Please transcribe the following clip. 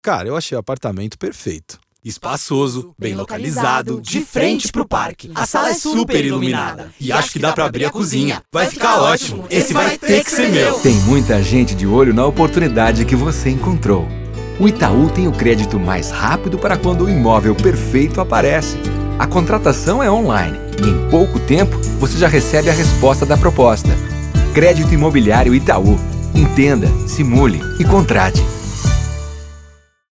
Cara, eu achei o apartamento perfeito. Espaçoso, bem localizado, de frente pro parque. A sala é super iluminada. E acho que dá pra abrir a cozinha. Vai ficar ótimo. Esse vai ter que ser meu. Tem muita gente de olho na oportunidade que você encontrou. O Itaú tem o crédito mais rápido para quando o imóvel perfeito aparece. A contratação é online e em pouco tempo você já recebe a resposta da proposta. Crédito Imobiliário Itaú. Entenda, simule e contrate.